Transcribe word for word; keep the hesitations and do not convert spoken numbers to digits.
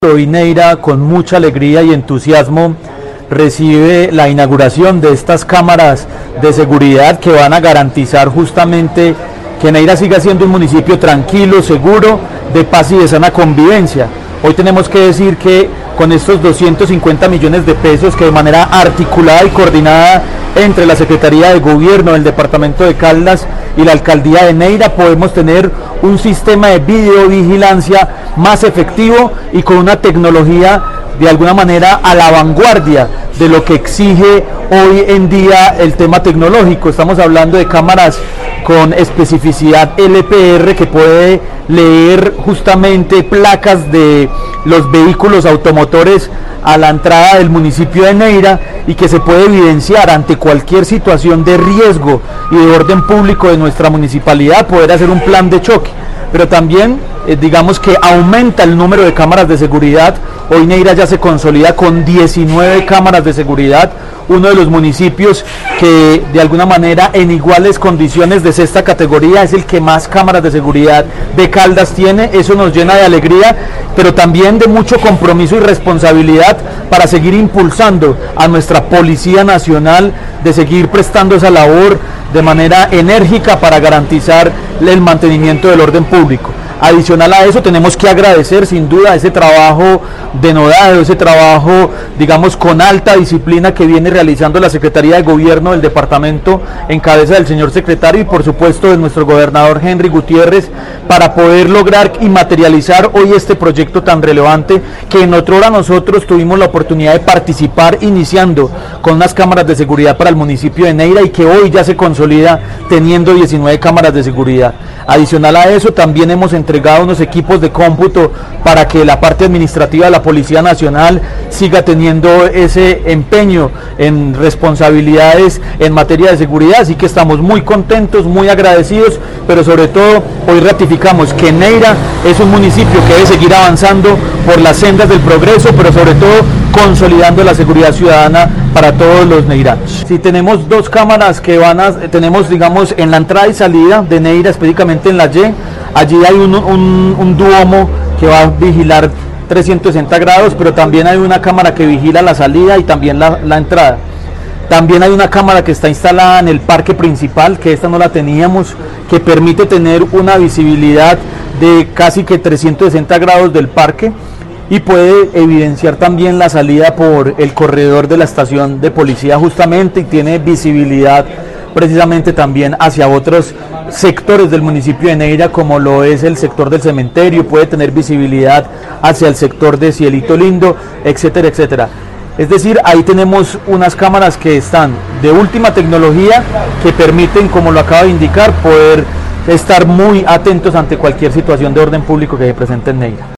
Hoy Neira, con mucha alegría y entusiasmo, recibe la inauguración de estas cámaras de seguridad que van a garantizar justamente que Neira siga siendo un municipio tranquilo, seguro, de paz y de sana convivencia. Hoy tenemos que decir que con estos doscientos cincuenta millones de pesos que de manera articulada y coordinada entre la Secretaría de Gobierno del Departamento de Caldas y la Alcaldía de Neira podemos tener un sistema de videovigilancia más efectivo y con una tecnología de alguna manera a la vanguardia de lo que exige hoy en día el tema tecnológico. Estamos hablando de cámaras con especificidad L P R que puede leer justamente placas de los vehículos automotores a la entrada del municipio de Neira y que se puede evidenciar ante cualquier situación de riesgo y de orden público de nuestra municipalidad, poder hacer un plan de choque. Pero también eh, digamos que aumenta el número de cámaras de seguridad. Hoy Neira ya se consolida con diecinueve cámaras de seguridad, uno de los municipios que de alguna manera en iguales condiciones de sexta categoría es el que más cámaras de seguridad de Caldas tiene. Eso nos llena de alegría, pero también de mucho compromiso y responsabilidad para seguir impulsando a nuestra Policía Nacional, de seguir prestando esa labor de manera enérgica para garantizar el mantenimiento del orden público. Adicional a eso, tenemos que agradecer sin duda ese trabajo denodado, ese trabajo, digamos, con alta disciplina que viene realizando la Secretaría de Gobierno del departamento en cabeza del señor secretario y por supuesto de nuestro gobernador Henry Gutiérrez, para poder lograr y materializar hoy este proyecto tan relevante que en otrora nosotros tuvimos la oportunidad de participar iniciando con unas cámaras de seguridad para el municipio de Neira y que hoy ya se consolida teniendo diecinueve cámaras de seguridad. Adicional a eso, también hemos entregado unos equipos de cómputo para que la parte administrativa de la Policía Nacional siga teniendo ese empeño en responsabilidades en materia de seguridad, así que estamos muy contentos, muy agradecidos, pero sobre todo hoy ratificamos que Neira es un municipio que debe seguir avanzando por las sendas del progreso, pero sobre todo consolidando la seguridad ciudadana para todos los neiranos. Si tenemos dos cámaras que van a, tenemos digamos en la entrada y salida de Neira, específicamente en la Y, allí hay un, un, un duomo que va a vigilar trescientos sesenta grados, pero también hay una cámara que vigila la salida y también la, la entrada. También hay una cámara que está instalada en el parque principal, que esta no la teníamos, que permite tener una visibilidad de casi que trescientos sesenta grados del parque y puede evidenciar también la salida por el corredor de la estación de policía justamente, y tiene visibilidad precisamente también hacia otros sectores del municipio de Neira, como lo es el sector del cementerio, puede tener visibilidad hacia el sector de Cielito Lindo, etcétera, etcétera. Es decir, ahí tenemos unas cámaras que están de última tecnología que permiten, como lo acaba de indicar, poder estar muy atentos ante cualquier situación de orden público que se presente en Neira.